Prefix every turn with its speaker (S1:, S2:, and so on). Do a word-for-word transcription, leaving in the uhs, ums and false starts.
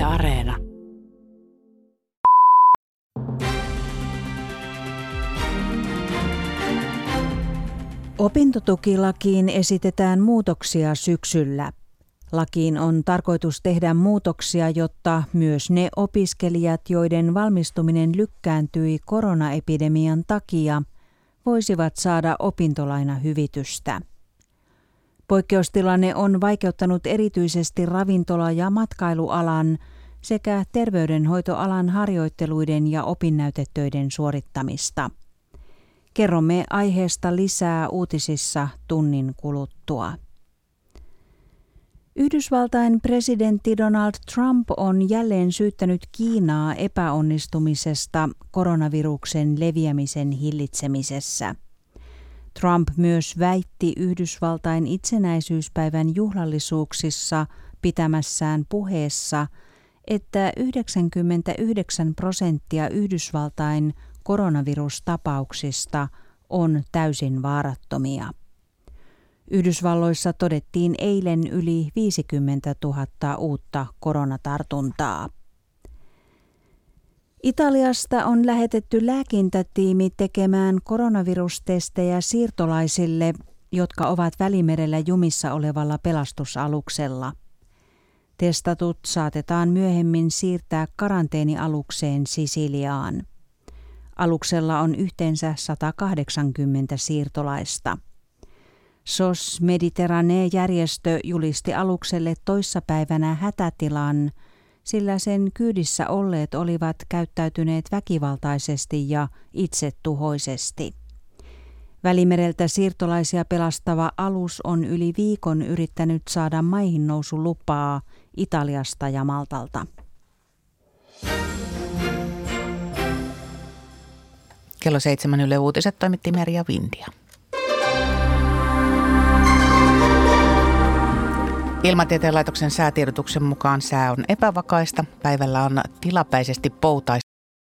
S1: Areena.
S2: Opintotukilakiin esitetään muutoksia syksyllä. Lakiin on tarkoitus tehdä muutoksia, jotta myös ne opiskelijat, joiden valmistuminen lykkääntyi koronaepidemian takia, voisivat saada opintolainahyvitystä. Poikkeustilanne on vaikeuttanut erityisesti ravintola- ja matkailualan sekä terveydenhoitoalan harjoitteluiden ja opinnäytetöiden suorittamista. Kerromme aiheesta lisää uutisissa tunnin kuluttua. Yhdysvaltain presidentti Donald Trump on jälleen syyttänyt Kiinaa epäonnistumisesta koronaviruksen leviämisen hillitsemisessä. Trump myös väitti Yhdysvaltain itsenäisyyspäivän juhlallisuuksissa pitämässään puheessa, että yhdeksänkymmentäyhdeksän prosenttia Yhdysvaltain koronavirustapauksista on täysin vaarattomia. Yhdysvalloissa todettiin eilen yli viisikymmentätuhatta uutta koronatartuntaa. Italiasta on lähetetty lääkintätiimi tekemään koronavirustestejä siirtolaisille, jotka ovat Välimerellä jumissa olevalla pelastusaluksella. Testatut saatetaan myöhemmin siirtää karanteenialukseen Sisiliaan. Aluksella on yhteensä sata kahdeksankymmentä siirtolaista. S O S Mediterranee-järjestö julisti alukselle toissapäivänä hätätilan, sillä sen kyydissä olleet olivat käyttäytyneet väkivaltaisesti ja itsetuhoisesti. Välimereltä siirtolaisia pelastava alus on yli viikon yrittänyt saada maihinnousulupaa Italiasta ja Maltalta.
S3: Kello seitsemän Yle Uutiset toimitti Merja Vindia. Ilmatieteen laitoksen säätiedotuksen mukaan sää on epävakaista. Päivällä on tilapäisesti poutaista